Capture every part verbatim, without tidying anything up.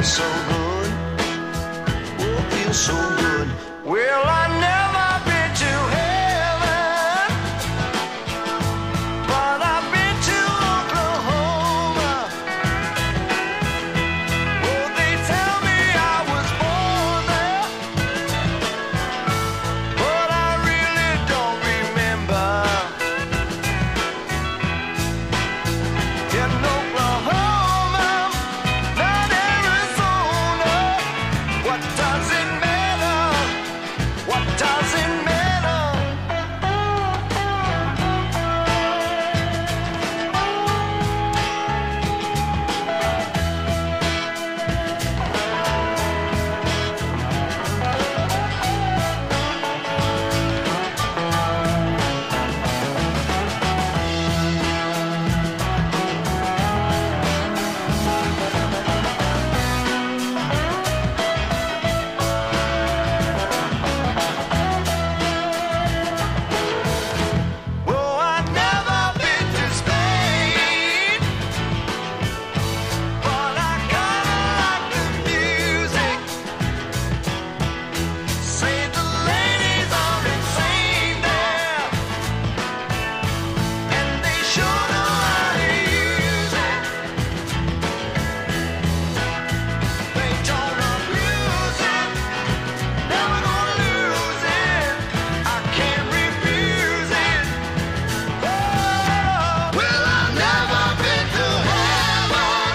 so good. Oh, feels so good. Well, I never been to heaven, but I've been to Oklahoma. Oh, they tell me I was born there, but I really don't remember. In Oklahoma, not Arizona. What does it matter? What does it matter? Well, I've never been to Spain, but I kinda like the music. Say the ladies are insane there, and they sure know how to use it. They don't abuse it, never gonna lose it. I can't refuse it. Oh, well, I've never been to heaven,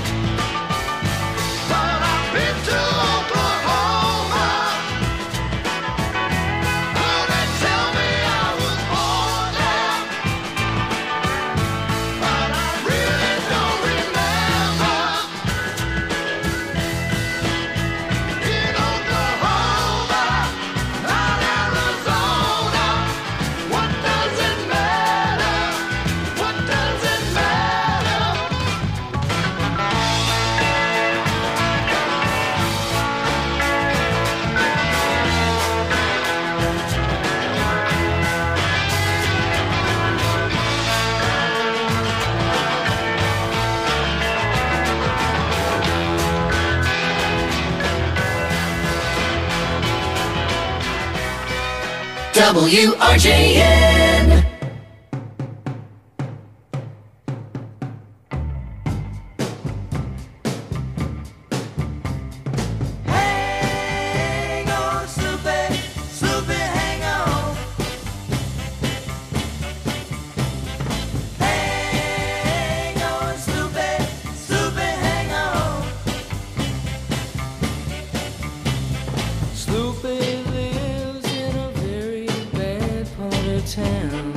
but I've been to Oklahoma. Oh, they tell me I was born there, but I really don't remember. In Oklahoma, not Arizona. What does it matter? What does it matter? W R J N. Hang on, Snoopy, Snoopy, hang on. Hang on, Snoopy, Snoopy, hang on. Snoopy lives in a very bad part of town.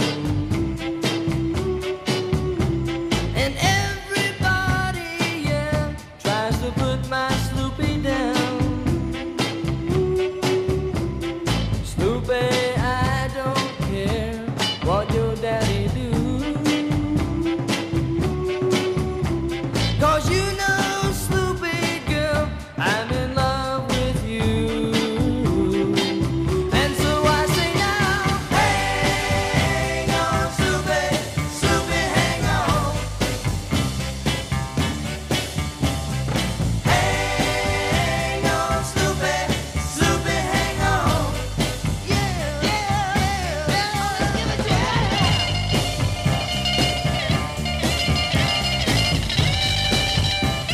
And everybody, yeah, tries to put my Snoopy down. Snoopy, I don't care what your daddy do. 'Cause you know, Snoopy girl, I'm in love with you. And so I say now, hang on, Snoopy, Snoopy, hang on. Hang on, Snoopy, Snoopy, hang on. Yeah, yeah, yeah, give it to you.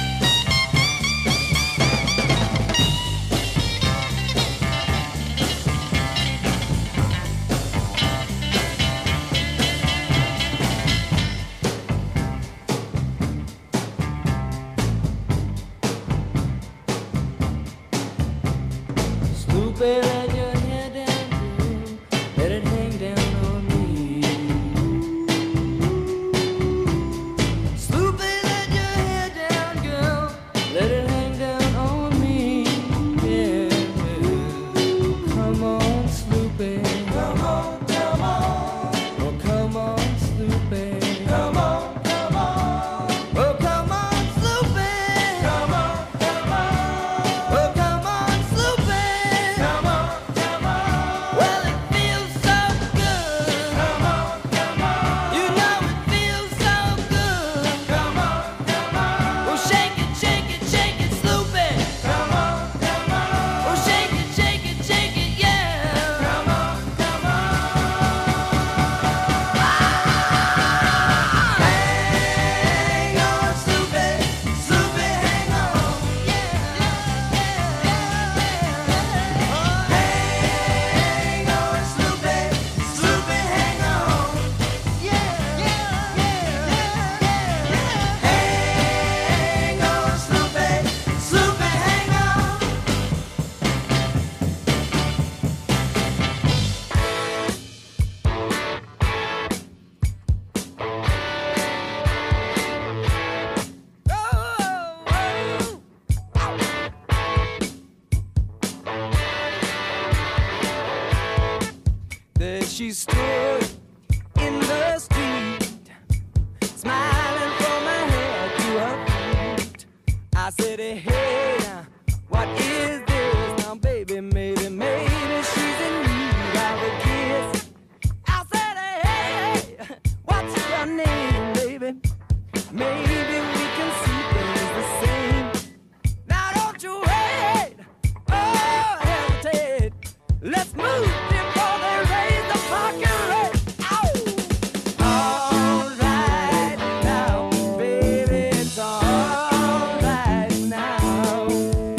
She stood in the street, smiling from her head to her feet. I said, hey, now, what is this? Now, baby, maybe, maybe she's in need of a kiss. I said, hey, what's your name, baby? Maybe we can see things the same. Now, don't you wait, oh, hesitate. Let's move before they raise the parking rate. Ow! All right now, baby, it's all right now.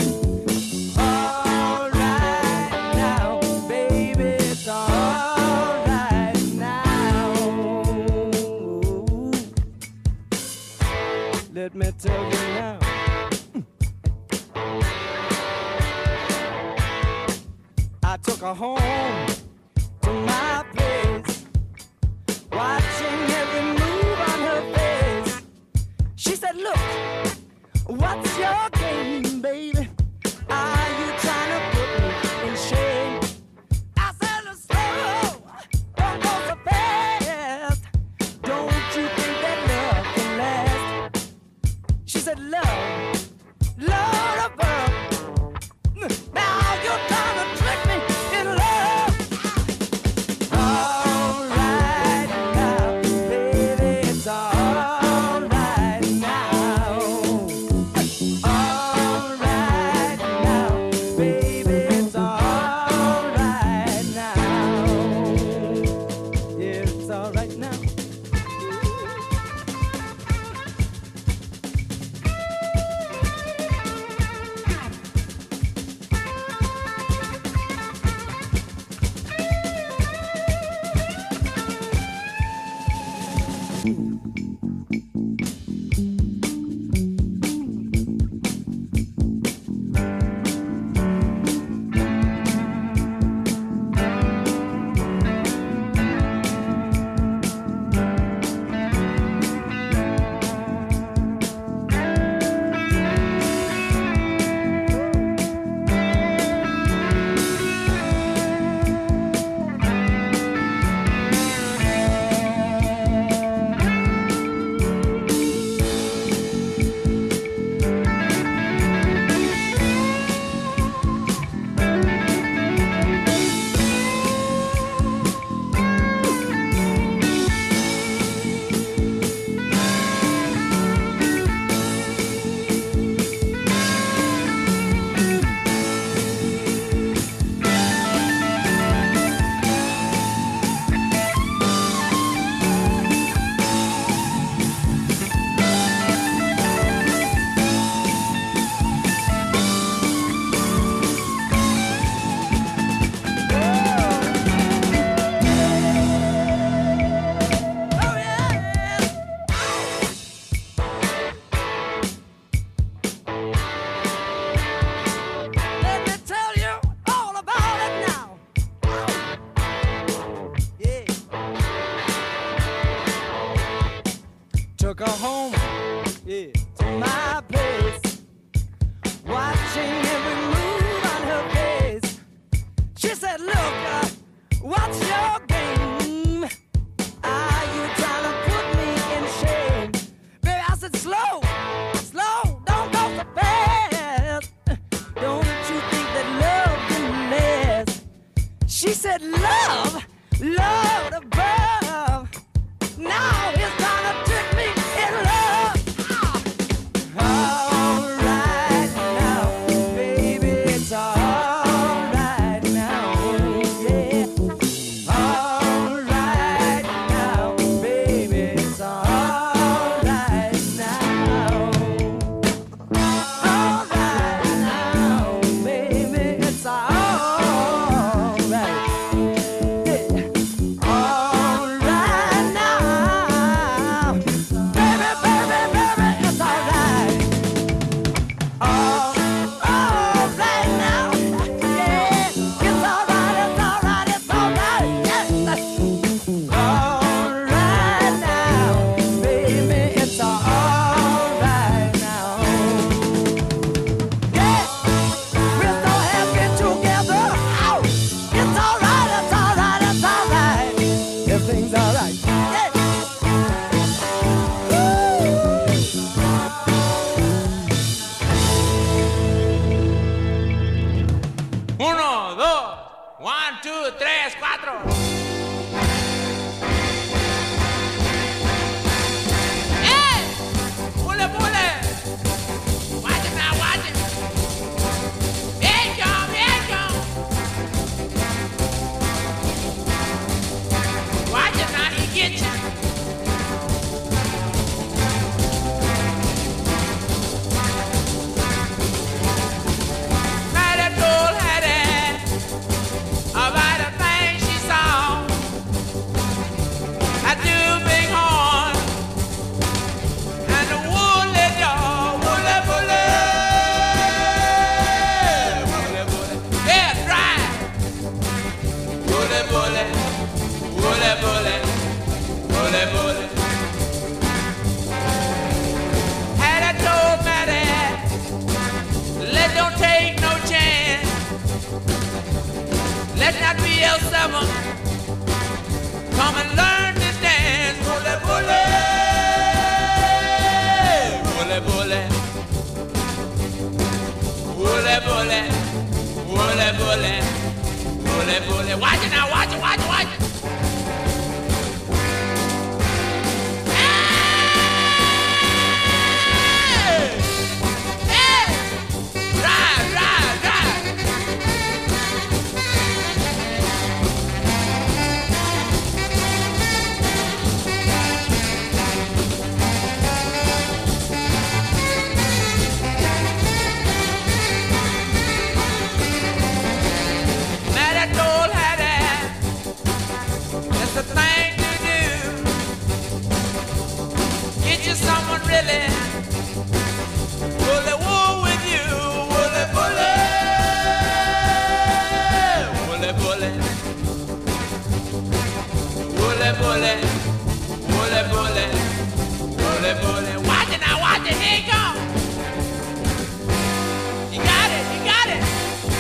All right now, baby, it's all right now. Let me tell you now. I took her home to my place, watching every move on her face. She said, look, what's your game, baby? Are you trying to put me in shame? I said, slow, don't go so fast. Don't you think that love can last? She said, love, love above. Now you're trying to trick me in love. All right now, baby, it's all right now. All right now, baby, it's all right now. Yeah, it's all right now. Oh, yeah. Let me tell you all about it now. Yeah. Took her home, yeah, to my place, watching every move on her face. She said, look, uh, what's your game? Are you trying to put me in shame? Baby, I said, slow, slow, don't go so fast. Don't you think that love can last? She said, love, love above. Now it's trying to trick me in love. All right now, baby. One, two, tres, cuatro. Hey! Bullet, bullet! Watch it now, watch it. Here it come, here it come. Watch it now, he get you. About a thing she saw, I do big horn and a woolly dog, woolly woolly, woolly woolly, yeah, dry, woolly woolly, woolly woolly, woolly woolly. Had I told Maddie, let don't take no chance. Let not be L seven. Come and learn to dance. Bully, bully. Bully, bully. Bully, bully. Bully, bully. Bully, bully. Watch it now, watch it, watch it, watch it. Hey! Hey! Drive, drive, drive. The thing to do. Get you someone really bully wool with you. Bully, bully. Bully, bully. Bully, bully. Bully, bully. Bully, bully. Watch it now, watch it. Here it comes. You got it, you got it.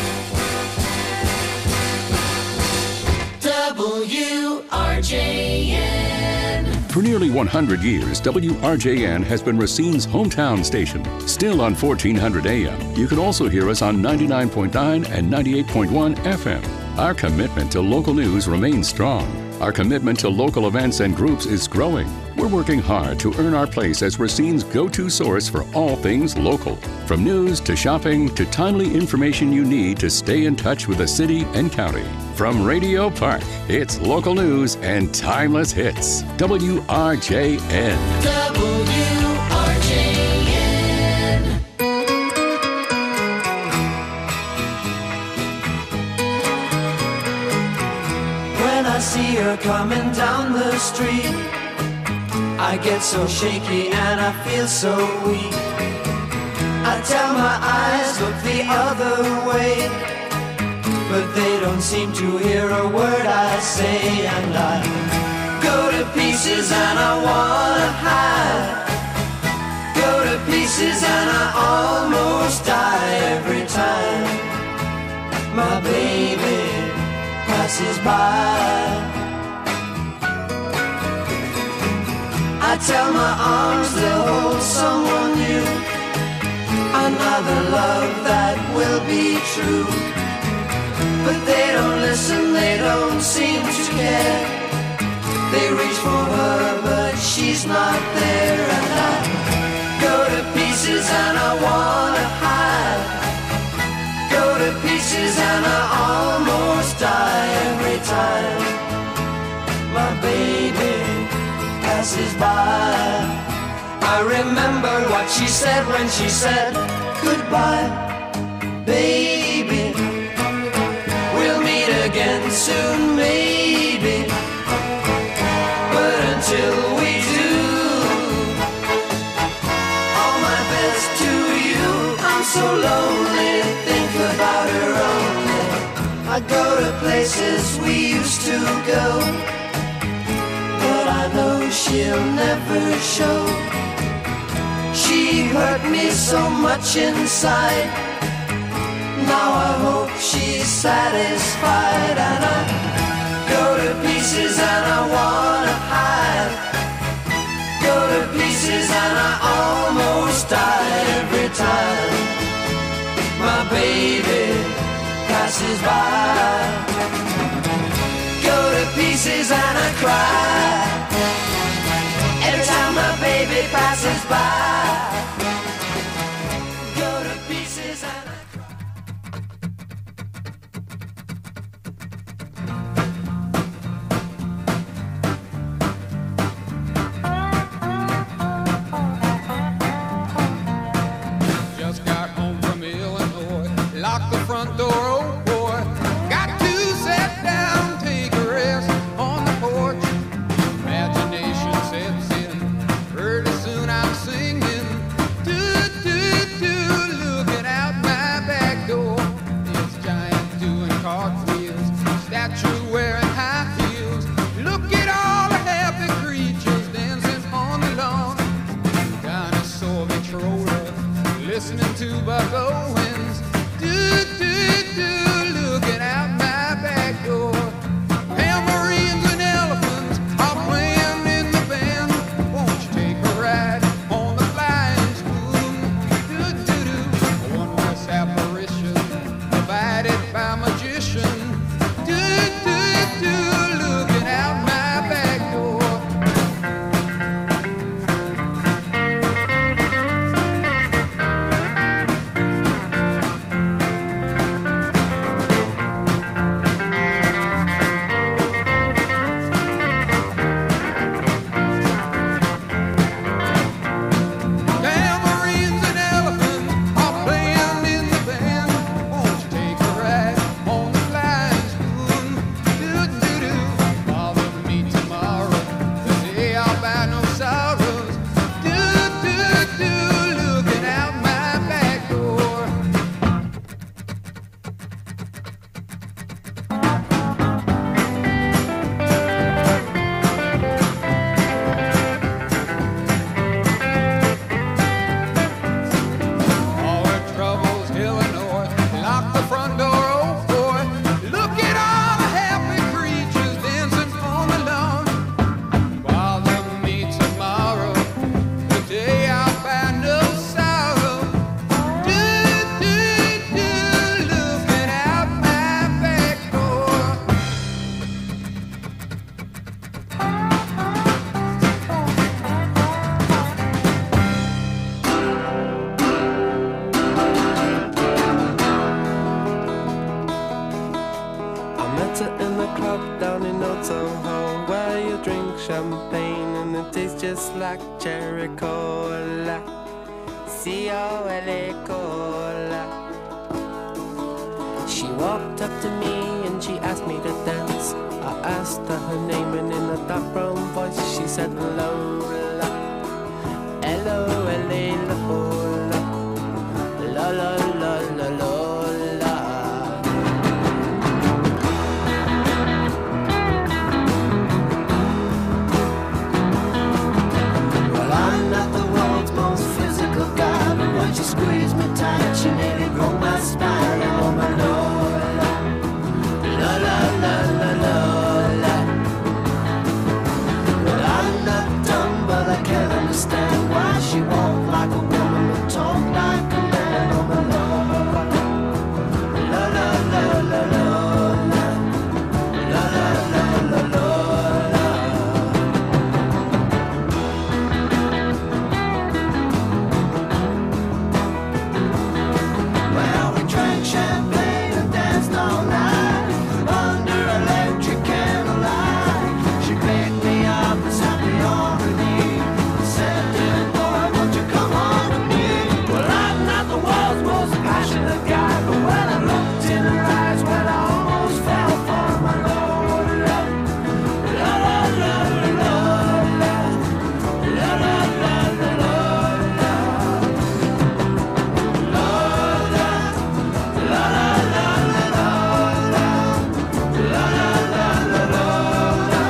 W R J N. For nearly one hundred years, W R J N has been Racine's hometown station. Still on fourteen hundred A M, you can also hear us on ninety-nine point nine and ninety-eight point one F M. Our commitment to local news remains strong. Our commitment to local events and groups is growing. We're working hard to earn our place as Racine's go-to source for all things local. From news to shopping to timely information you need to stay in touch with the city and county. From Radio Park, it's local news and timeless hits. W R J N. W R J N. When I see her coming down the street, I get so shaky and I feel so weak. I tell my eyes, look the other way, but they don't seem to hear a word I say. And I go to pieces and I wanna hide. Go to pieces and I almost die every time my baby passes by. I tell my arms they'll hold someone new, another love that will be true. But they don't listen, they don't seem to care. They reach for her, but she's not there. And I go to pieces and I wanna hide. Go to pieces and I almost die every time my baby passes by. I remember what she said when she said goodbye. Baby, we'll meet again soon, maybe. But until we do, all my best to you. I'm so lonely, think about her only. I go to places we used to go, but I know she'll never show. She hurt me so much inside. Now I hope she's satisfied. And I go to pieces and I wanna hide. Go to pieces and I almost die every time my baby passes by. pieces and I cry. Every time my baby passes by. Go to pieces and I Just got home from Illinois, locked the front door, oh boy. Got to sit down, take a rest on the porch. Imagination sets in, pretty soon I'm singing. Do, do, do, looking out my back door. It's giant doing cartwheels, statue wearing high heels. Look at all the happy creatures dancing on the lawn. Dinosaur controller, listening to Buck Owens. Do, do, do, looking out my back door. Tambourines and elephants are playing in the band. Won't you take a ride on the flying spoon? Do, do, do, a wondrous apparition provided by magician. Do, do, do, looking out my back door. Tambourines and elephants are playing in the band. Won't you take a ride on the flying spoon? Do, do, do, bother me tomorrow, the day I'll buy no sorrows. Do, do, do, looking out my back door. All her troubles, Illinois, lock the front door, oh boy. Look at all the happy creatures dancing on the lawn. Bother me tomorrow, the day I'll find no sorrow. Do, do, do, looking out my back door. I met her in the club down in Old Soho, where you drink champagne and it tastes just like cherry cola. C O L A cola. She walked up to me and she asked me to dance. I asked her her name and in a dark brown voice she said Lola. L O L A Lola. La la la la Lola. Well, I'm not the world's most physical guy, but when she squeezed me tight, she nearly broke my spine. Oh, my Lola, la la la la Lola. Well, I'm not dumb, but I can't understand why she walked like a woman but talk like a man. Oh, my Lola, la la la la Lola, la la la la Lola. Well, we drank champagne and danced all night under electric candlelight. She picked me up and sat me on her knee. Said, "Dear boy, won't you come on with me?" Well, I'm not the world's most passionate guy, but when I looked in her eyes, well, I almost fell for my Lola. La la la la Lola. La la la la Lola. Lola. La la la la Lola. La la la la Lola.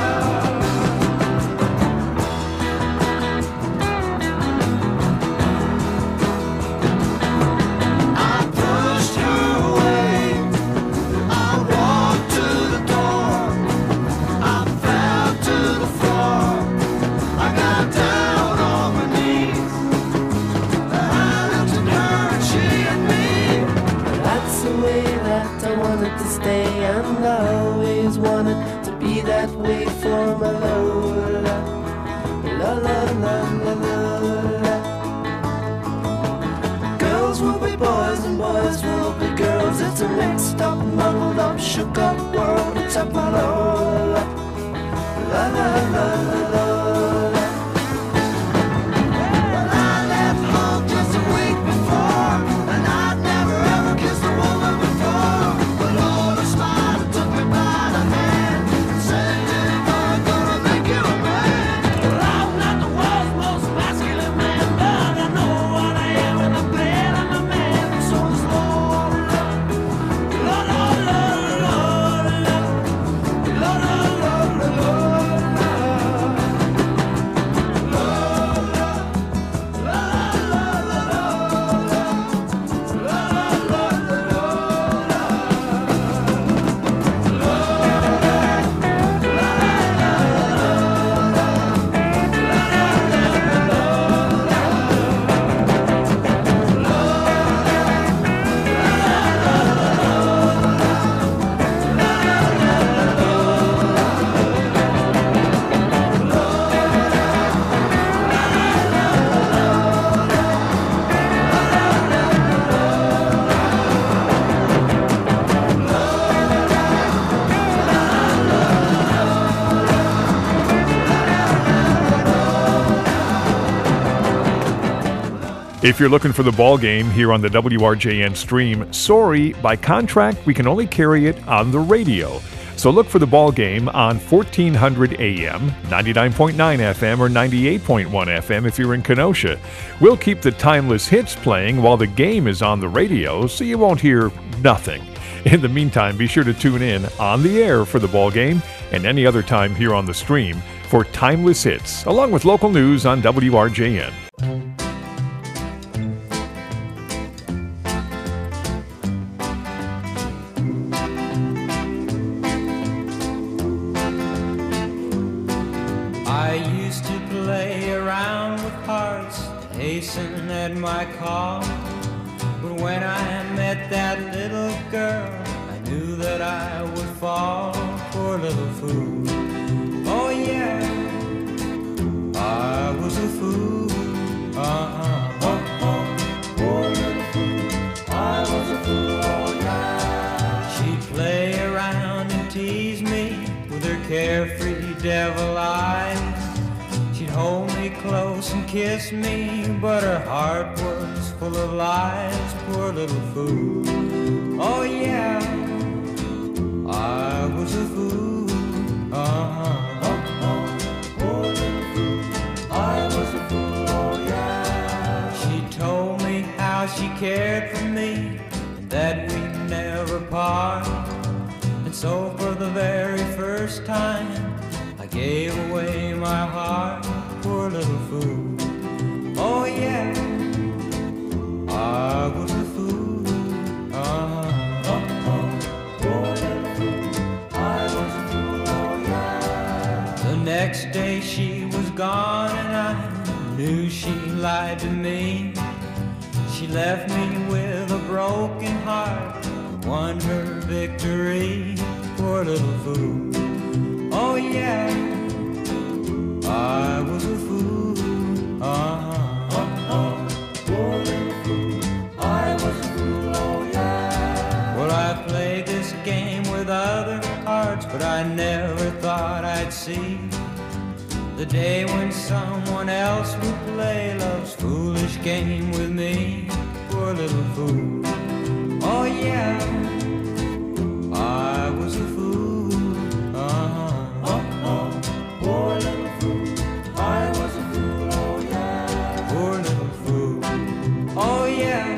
I pushed her away. I walked to the door. I fell to the floor. I got down on my knees. I looked at her and she at me. That's the way that I wanted to stay, and I always wanted to be that way for my Lola. La la la la la. Girls will be boys and boys will be girls. It's a mixed up, muddled up, shook up world. Except my Lola. La la la la la. Well, I left home just a week before, and I'd never ever kissed a woman before. But Lola smiled and took me by the hand and said, "Little boy, I'm gonna make you a man." Well, I'm not the world's most masculine man, but I know what I am, and I'm glad I'm a man. So is Lola. Lola, Lola, Lola, Lola, Lola, Lola. If you're looking for the ball game here on the W R J N stream, sorry, by contract, we can only carry it on the radio. So look for the ball game on fourteen hundred A M, ninety-nine point nine F M, or ninety-eight point one F M if you're in Kenosha. We'll keep the timeless hits playing while the game is on the radio, so you won't hear nothing. In the meantime, be sure to tune in on the air for the ball game and any other time here on the stream for timeless hits, along with local news on W R J N. I used to play around with hearts, hasten at my call. But when I met that little girl, I knew that I would fall. Poor little fool. Oh yeah, I was a fool. Uh-huh. Oh, oh. Poor little fool. I was a fool. Oh yeah. She'd play around and tease me with her carefree devil eyes. She'd hold me close and kiss me, but her heart was full of lies. Poor little fool. Oh yeah, I was a fool. Uh-huh. Oh, oh. Poor little fool. I was a fool. Oh yeah. She told me how she cared for me and that we'd never part. And so for the very first time I gave away my heart. Poor little fool. Oh yeah, I was a fool. Uh-huh. Oh, oh. Poor little fool. I was a fool. Oh yeah. The next day she was gone and I knew she lied to me. She left me with a broken heart, won her victory. Poor little fool. Oh yeah, I was a fool. Uh-huh. Oh, oh. Poor little fool. I was a fool. Oh yeah. Well, I played this game with other hearts, but I never thought I'd see the day when someone else would play love's foolish game with me. Poor little fool. Oh yeah, I was a fool. Uh-huh. Oh, oh. Poor little fool. I was a fool. Oh yeah. Poor little fool. Oh yeah,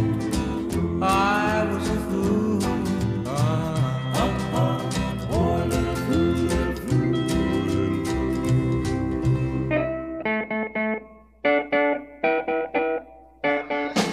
I was a fool. Uh-huh. Oh, oh. Poor little fool, little fool, little fool.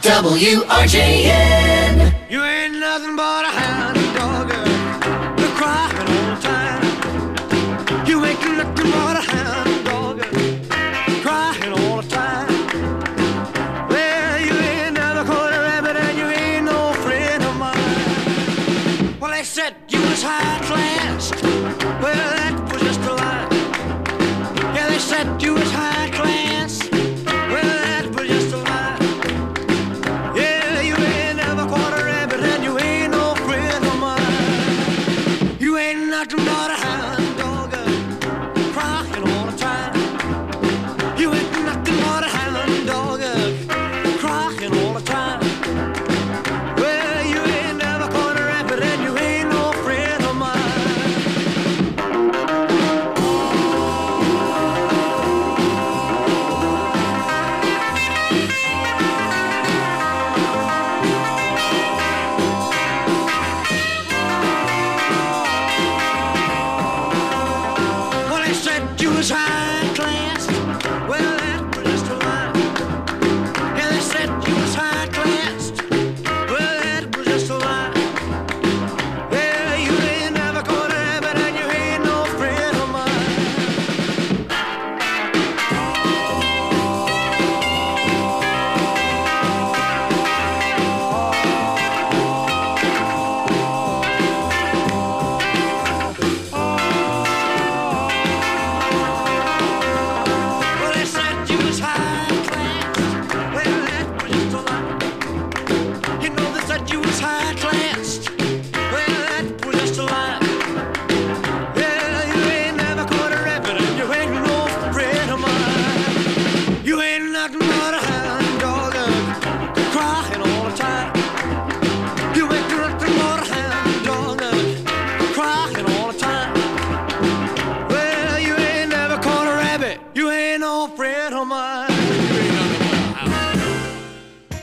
W R J N. You ain't nothing but a hound dog. You're crying all the time. You ain't nothing but a hound dog. Crying all the time. Well, you ain't never caught a rabbit and you ain't no friend of mine. Well, they said you was high class. Well, that was just a lie. Yeah, they said you was high class. Well, that was just a lie. Yeah, you ain't never caught a rabbit and you ain't no friend of mine. You ain't nothing but a hound dog, crying all the time. You ain't nothing but a hound dog, crying all the time. Well, you ain't never caught a rabbit and you ain't no friend of mine. Well, they said you was high class. Well, that was just a lie. Yeah, they said you was high class. Well, that was just a lie. Yeah, you ain't never caught a rabbit and you ain't no friend of mine. Well, they said you was high class. Well, that was just a lie. You know they said you was high class. Well, that was just a lie. Yeah, you ain't never caught a rabbit and you ain't no friend of mine. You ain't nothing but a hound dog, crying all the time. You ain't nothing but a hound dog, crying all the time. Well, you ain't never caught a rabbit. You ain't no friend of mine. You ain't nothing but a hound dog.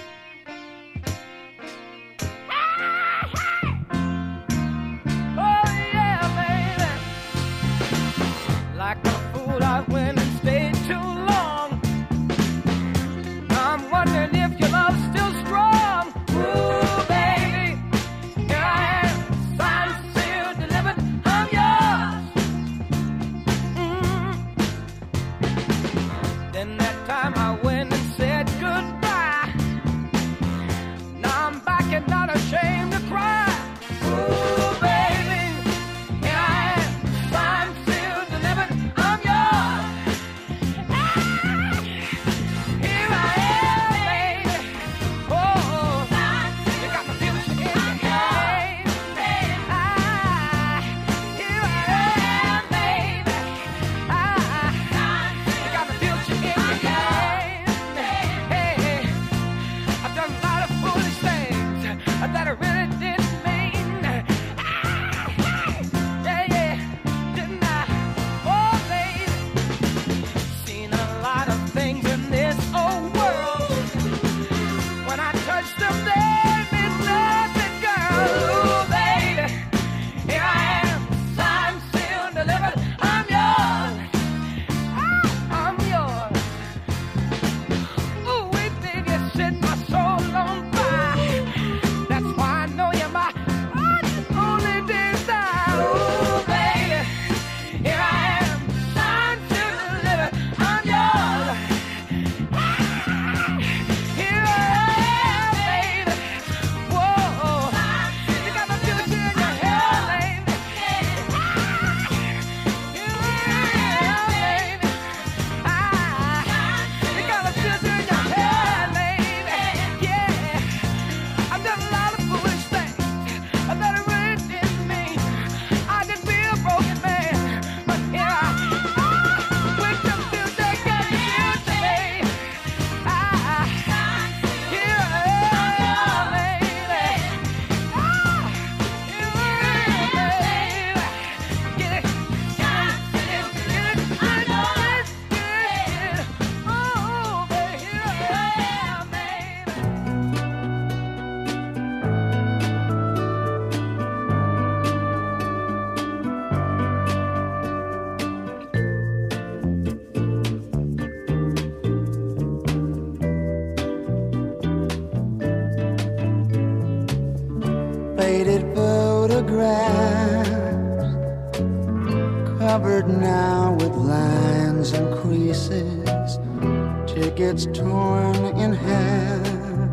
Oh yeah, baby. Like a fool, I went and stayed too long. I'm wondering if your love's still strong. Ooh, baby, here I am, signed, sealed, delivered. I'm yours. Mm. Then that time I went and said goodbye. Now I'm back and not ashamed to cry. Ooh, baby, here I am, signed, sealed, delivered. I'm yours. covered now with lines and creases, tickets torn in half,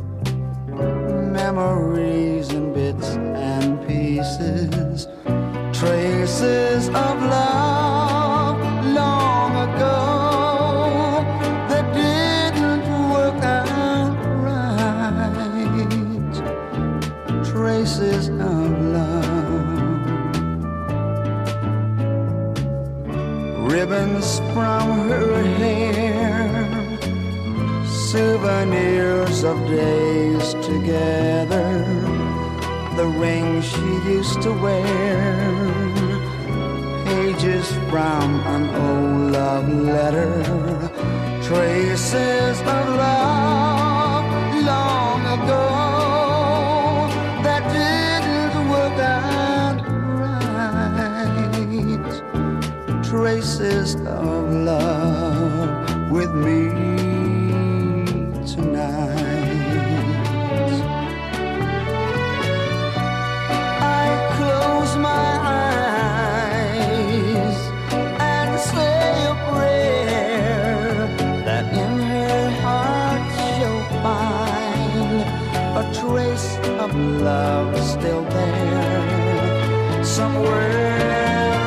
memories in bits and pieces, traces of love long ago that didn't work out right, traces of love. Ribbons from her hair, souvenirs of days together, the ring she used to wear, pages from an old love letter, traces of love long ago that didn't work out right, traces of love with me tonight. I close my eyes and say a prayer that in her heart she'll find a trace of love still there somewhere.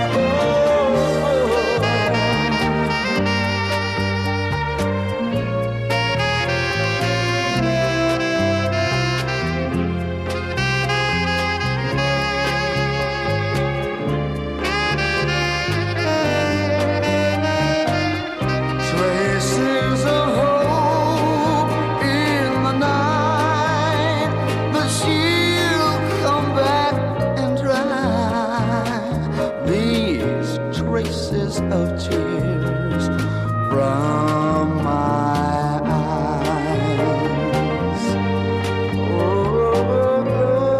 Of tears from my eyes. Oh, oh,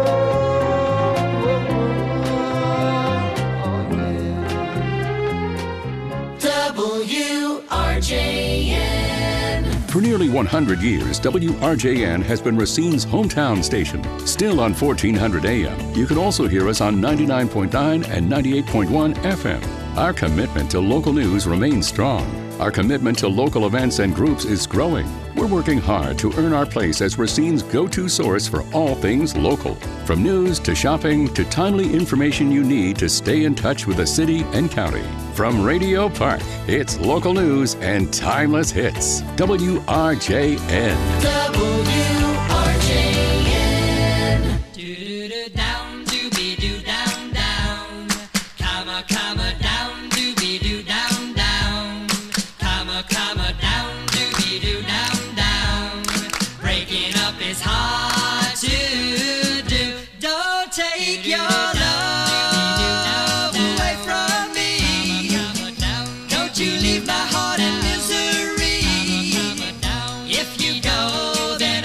oh, yeah. W R J N. For nearly one hundred years, W R J N has been Racine's hometown station. Still on fourteen hundred A M. You can also hear us on ninety-nine point nine and ninety-eight point one F M. Our commitment to local news remains strong. Our commitment to local events and groups is growing. We're working hard to earn our place as Racine's go-to source for all things local. From news to shopping to timely information you need to stay in touch with the city and county. From Radio Park, it's local news and timeless hits. W R J N. W R J N. Do-do-do, down, do-be-do, down, down. Comma, comma, down, do-be-do, down, down. Comma, comma, down, do-be-do, down, down. Breaking up is hard to do. Don't take your love away from me. Don't you leave my heart in misery. If you go, then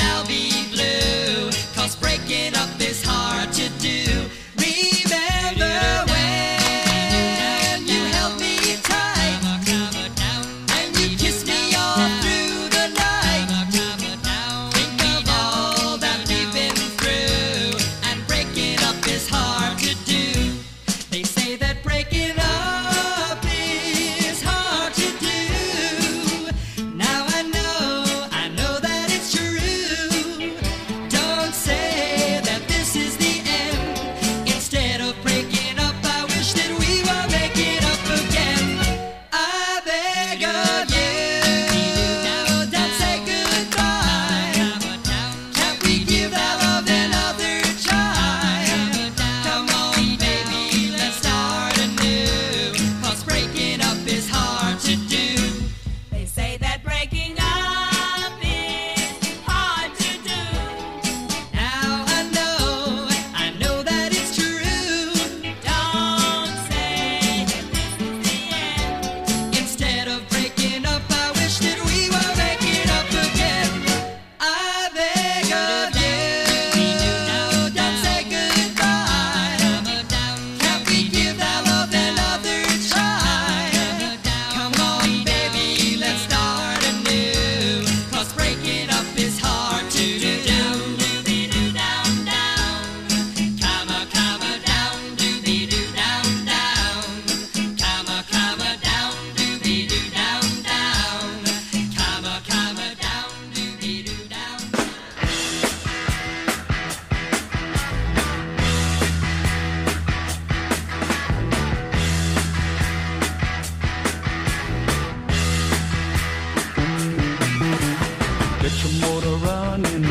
Get your motor running.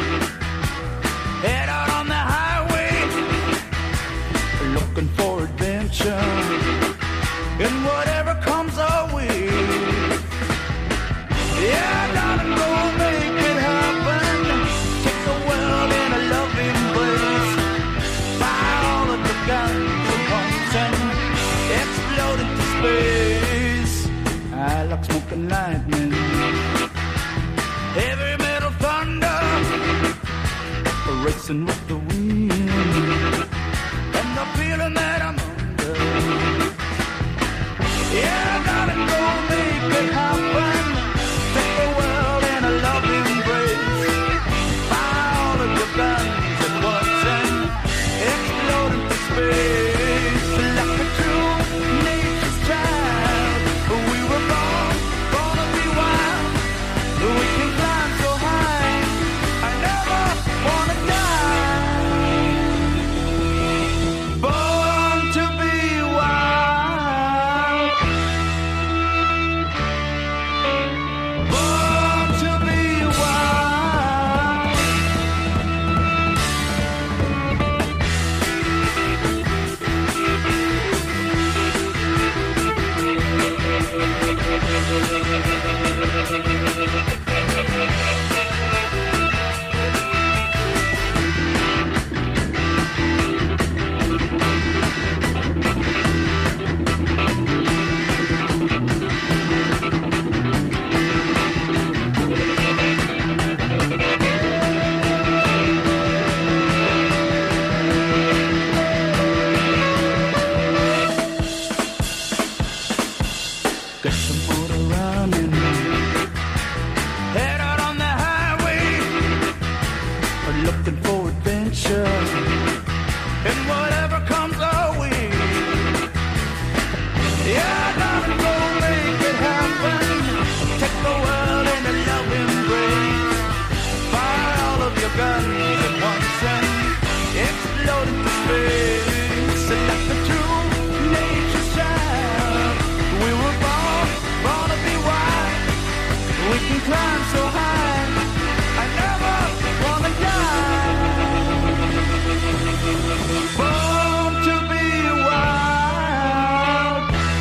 Head out on the highway, looking for adventure. And whatever comes our way, yeah, darling, go make it happen. Take the world in a loving embrace. Fire all of the guns at once and explode into space. I like smoking lightning, heavy metal thunder, racing with the wind, and the feeling that I'm under. Yeah, darling, go make it happen. Take the world in a loving embrace. Fire all of your guns at once and explode into space. Like a true nature's child, we were born, born to be wild. We can climb so high, I never wanna die. Born to be wild. Born to be wild. Get some motor running. Head out on the highway, looking for adventure. And whatever comes our way, yeah, darling, go make it happen. Take the world in a love embrace. Fire all of your guns at once and explode into space. Like the true nature's child, we were born, born to be wild. We can climb so high, I never wanna die. Born to be wild.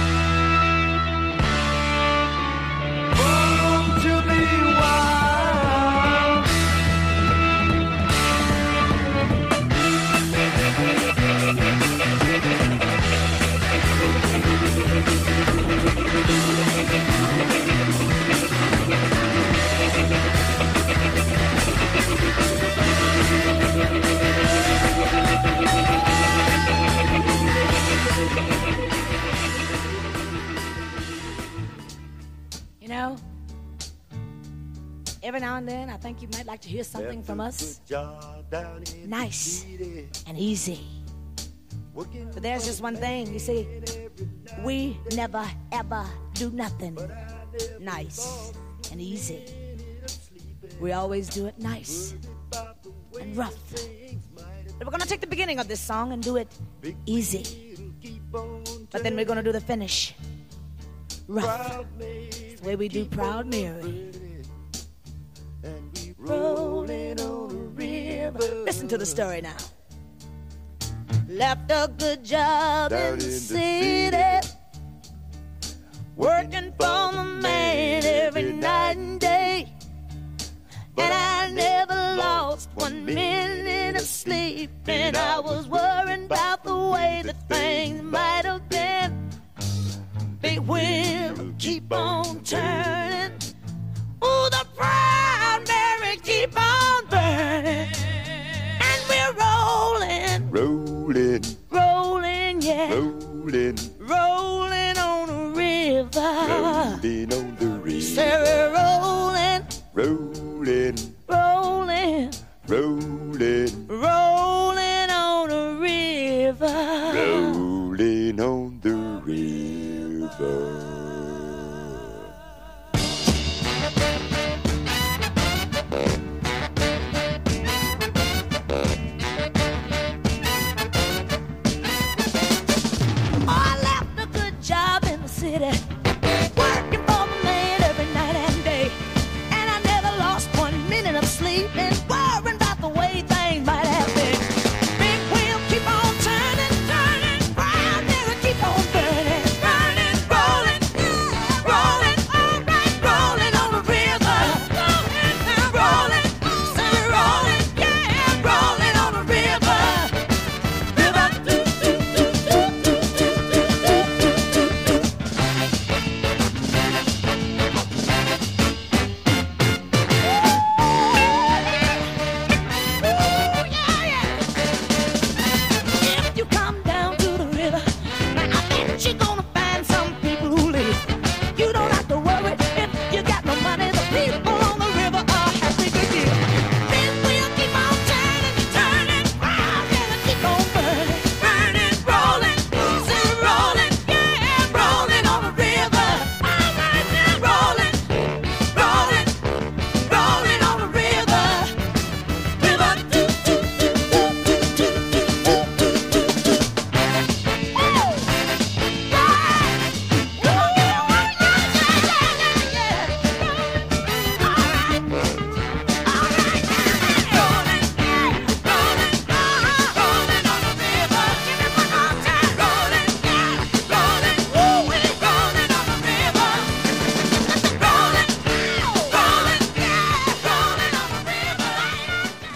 Born to be wild. You know, every now and then I think you might like to hear something from us. Nice and easy. But there's just one thing, you see, we never ever do nothing nice and easy. We always do it nice and rough. But we're gonna take the beginning of this song and do it easy. But then we're gonna do the finish rough. It's the way we do Proud Mary. Rolling on a river. Listen to the story now. Left a good job Down in the in the city, city. working for the man every night and day. And I never lost one minute of sleep, and I was worrying about the way that things might have been. Big wheel keep on turning. Oh, the Proud Mary keep on burning. And we're rolling, Rolling, rolling, yeah, rolling, rolling on a river. rolling on the river. Say we're rolling, Rolling, rolling, rolling, rolling on a river. rolling on the river. Oh, I left a good job in the city, working for the man every night and day. And I never lost one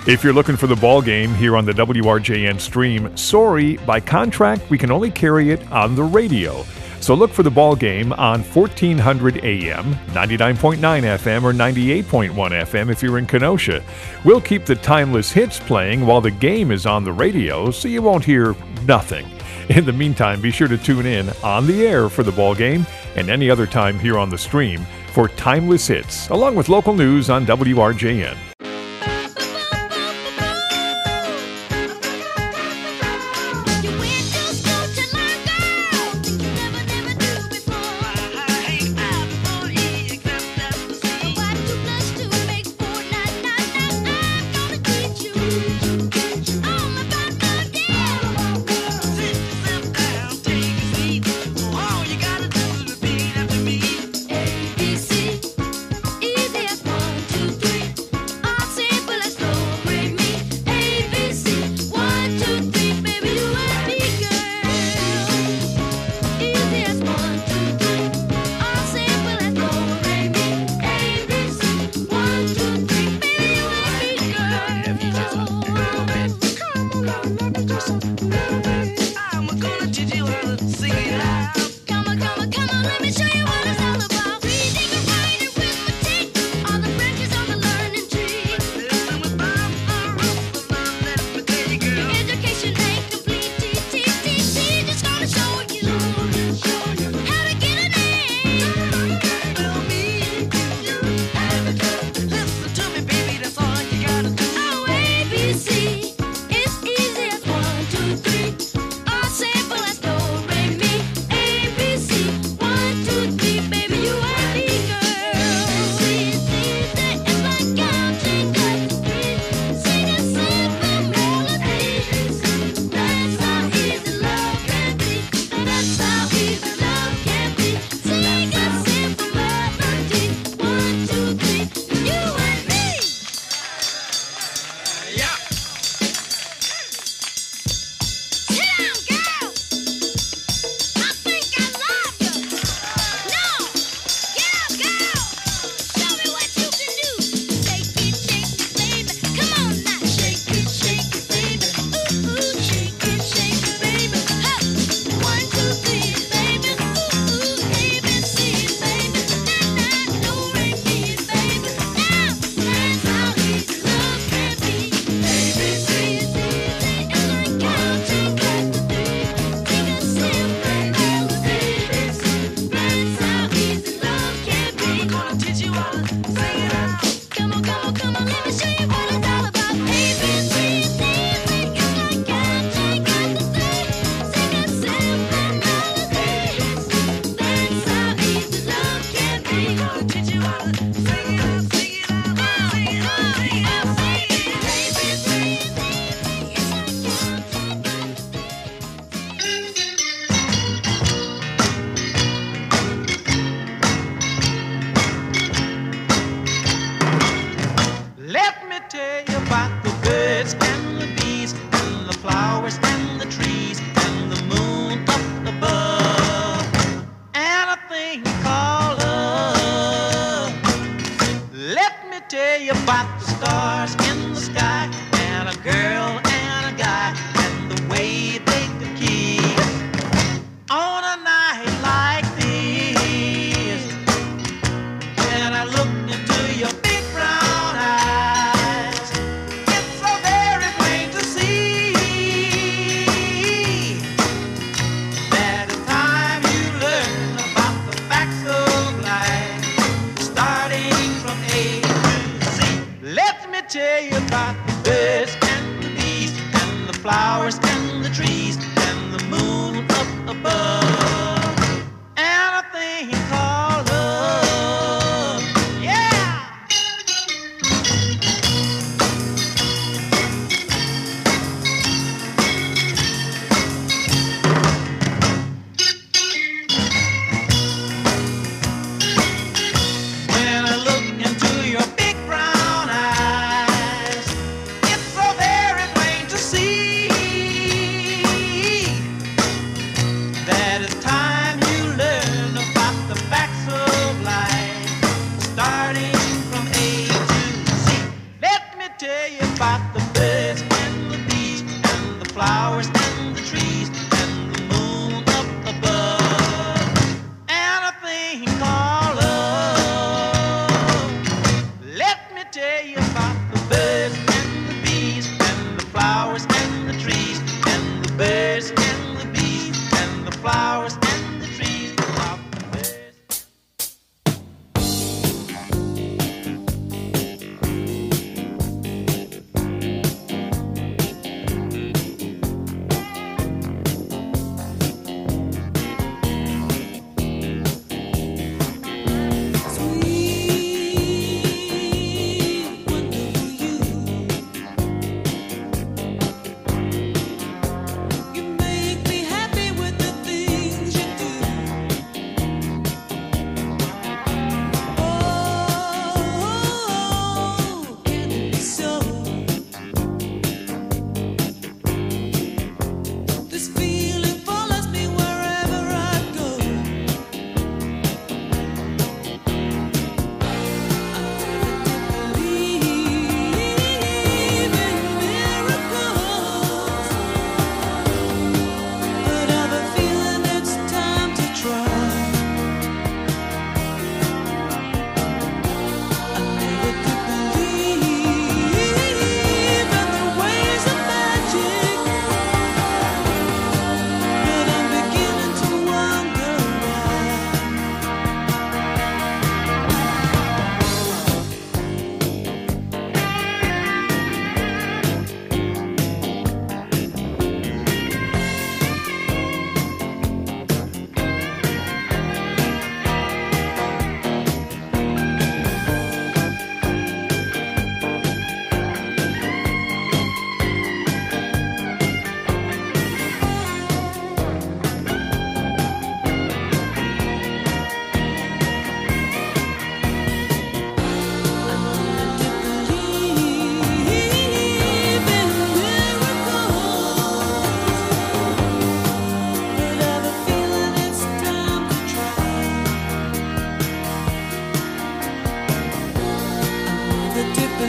If you're looking for the ball game here on the W R J N stream, sorry, by contract, we can only carry it on the radio. So look for the ball game on fourteen hundred A M, ninety-nine point nine F M, or ninety-eight point one F M if you're in Kenosha. We'll keep the timeless hits playing while the game is on the radio, so you won't hear nothing. In the meantime, be sure to tune in on the air for the ball game and any other time here on the stream for timeless hits, along with local news on W R J N. See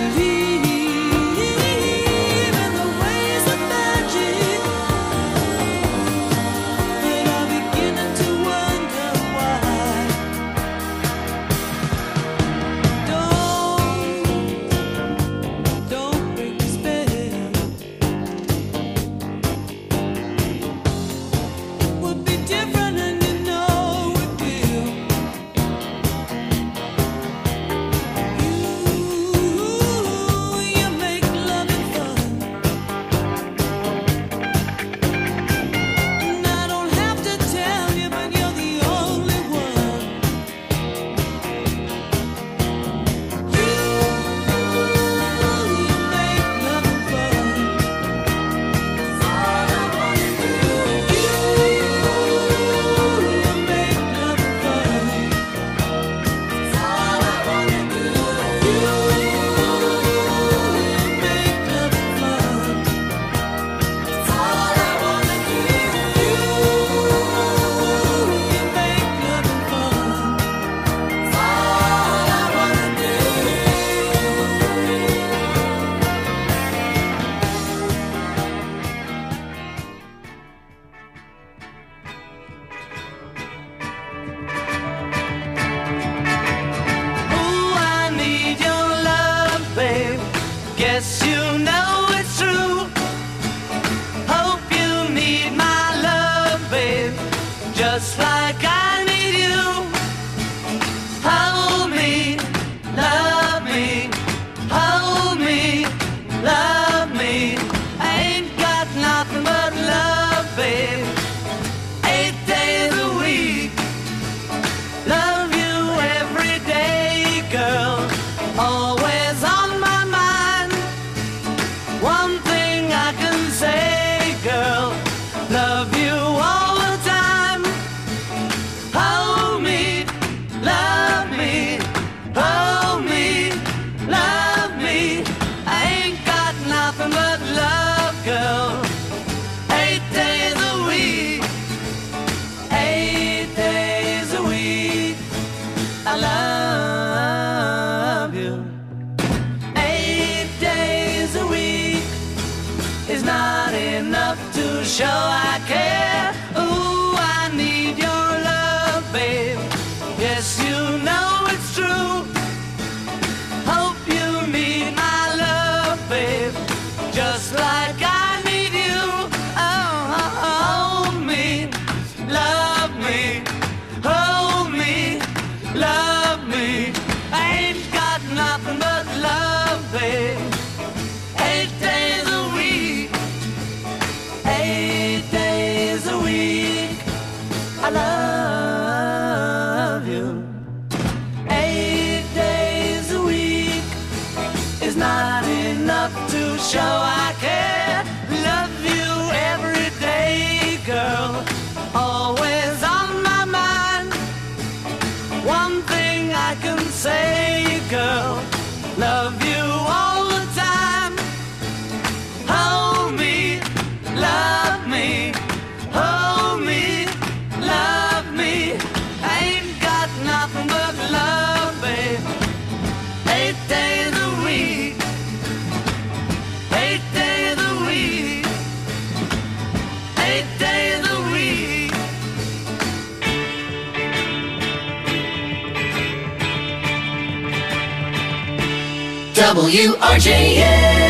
believe in the ways of magic, but I'm beginning to wonder why. Don't, don't break the spell. Would be different, and you know it will. You make loving fun, and I don't have to tell you, but you're the only one. You, you make loving fun. That's all I wanna do. You, you make loving fun. That's all I wanna do. You, you make loving fun. That's all I wanna do. You, you make loving fun. That's all I wanna do. Ooh, I need your love, babe. Guess you know it's true. Hope you need my love, babe. Just like I need you. Hold me, love me. Hold me, love me. I ain't got nothing but love, babe. Eight days a week. Love you every day, girl. Always on my mind. One thing I can say, girl. Love you all the time. Hold me, love me. Hold me, love me. I ain't got nothing but love, girl. Eight days a week. Eight days a week. I love you. Eight days a week is not enough to show I care. Ooh, I need your love, babe. Yes, you know it's true. Hope you need my love, babe. Just like I need you. Oh, hold me, love me. Hold me, love me. I ain't got nothing but love, babe. Eight days a week. Eight days a week. I love you. Eight days a week is not enough to show I care. Love you every day, girl. Always on my mind. One thing I can say, girl. Love you all the time. Hold me, love me. Hold me, love me. I ain't got nothing but love, babe. Eight days a week. Eight days a week. Eight days a week. W R J M.